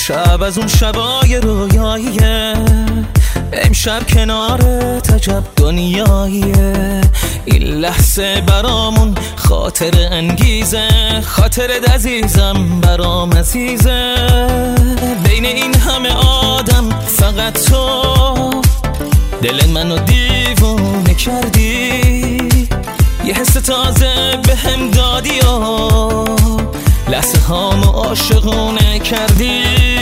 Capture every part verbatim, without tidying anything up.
شب از اون شبای رویاییه، امشب کنارت عجب دنیاییه. این لحظه برامون خاطر انگیزه، خاطرت عزیزم برام عزیزه. بین این همه آدم فقط تو دل منو دیوونه کردی، یه حس تازه به هم دادی و لحظه هامو عاشقونه کردی.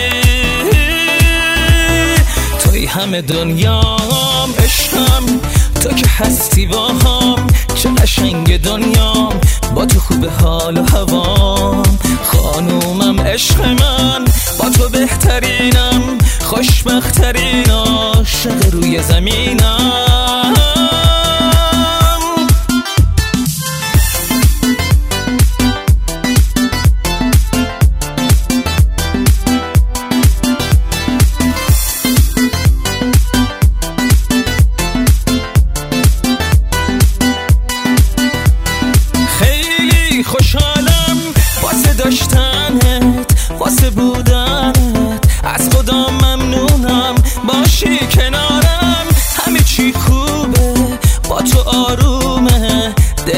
توی همه دنیام عشقم، تو که هستی با هم، چه قشنگ دنیام با تو خوب حال و هوام. خانومم عشق من، با تو بهترینم، خوشبخترین عاشق روی زمینم. خوشحالم واسه داشتنت، واسه بودنت، از خدا ممنونم باشی کنارم. همه چی خوبه با تو آرومه، دل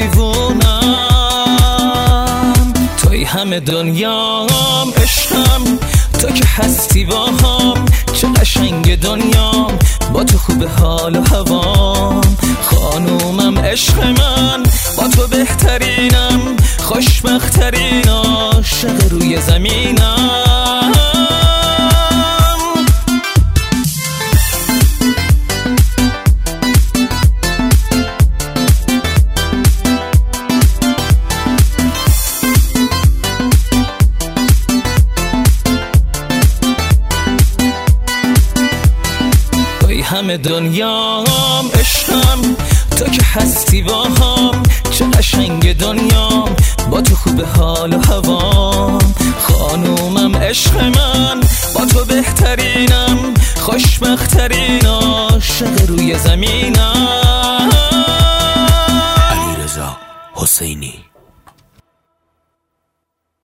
دیوونم. توی همه دنیام عشقم، تو که هستی با هم، چه قشنگ دنیام با تو خوب حال و هوام. خانومم عشق من، با تو بهترینم، خوشبخترین عاشق روی زمینم. توی همه دنیام عشقم، تو که هستی با هم، چه قشنگ دنیام با تو خوب حال و هوام. خانومم عشق من، با تو بهترینم، خوشبخترین عاشق روی زمینم.